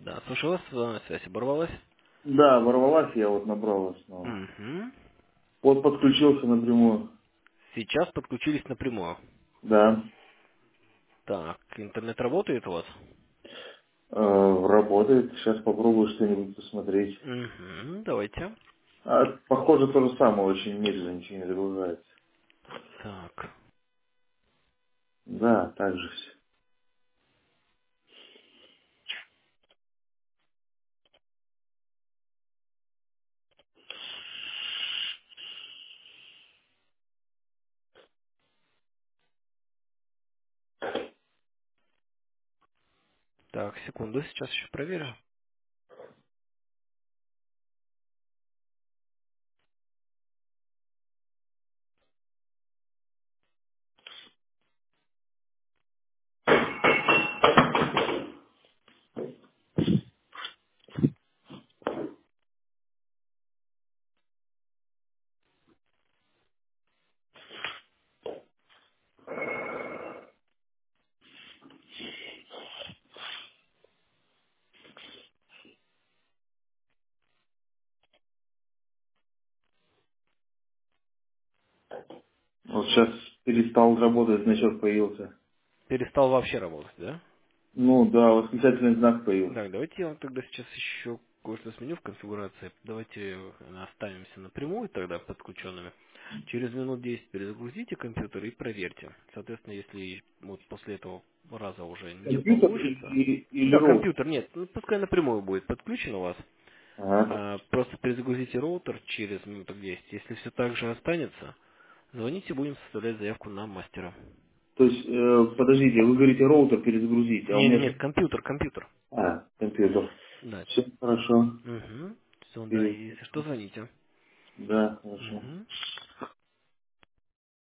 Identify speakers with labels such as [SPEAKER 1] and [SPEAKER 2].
[SPEAKER 1] Да, слушаю вас, связь оборвалась.
[SPEAKER 2] Да, ворвалась, я вот набрал вас снова.
[SPEAKER 1] Угу.
[SPEAKER 2] Вот подключился напрямую.
[SPEAKER 1] Сейчас подключились напрямую.
[SPEAKER 2] Да.
[SPEAKER 1] Так, интернет работает у вас?
[SPEAKER 2] Работает. Сейчас попробую что-нибудь посмотреть.
[SPEAKER 1] Угу, давайте.
[SPEAKER 2] Похоже, то же самое, очень медленно, ничего не загружается.
[SPEAKER 1] Так,
[SPEAKER 2] Да, так же все.
[SPEAKER 1] так, секунду, сейчас еще проверю.
[SPEAKER 2] Вот сейчас перестал работать, значок появился.
[SPEAKER 1] Перестал вообще работать, да?
[SPEAKER 2] Ну да, восклицательный знак появился.
[SPEAKER 1] Так, давайте я вам тогда сейчас еще кое-что сменю в конфигурации. Давайте останемся напрямую тогда подключенными. Через минут 10 перезагрузите компьютер и проверьте. Соответственно, если вот после этого раза уже не
[SPEAKER 2] Компьютер
[SPEAKER 1] получится.
[SPEAKER 2] или
[SPEAKER 1] Да,
[SPEAKER 2] роут?
[SPEAKER 1] компьютер нет, ну, пускай напрямую будет подключен у вас.
[SPEAKER 2] Ага.
[SPEAKER 1] Просто перезагрузите роутер через минуток 10. Если все так же останется, звоните, будем составлять заявку на мастера.
[SPEAKER 2] То есть, подождите, вы говорите роутер перезагрузить, а у
[SPEAKER 1] Нет,
[SPEAKER 2] меня...
[SPEAKER 1] нет, компьютер.
[SPEAKER 2] Компьютер.
[SPEAKER 1] Да.
[SPEAKER 2] Все хорошо.
[SPEAKER 1] Угу. Все, да,
[SPEAKER 2] Перез-
[SPEAKER 1] если что, звоните.
[SPEAKER 2] Да, хорошо.
[SPEAKER 1] Угу.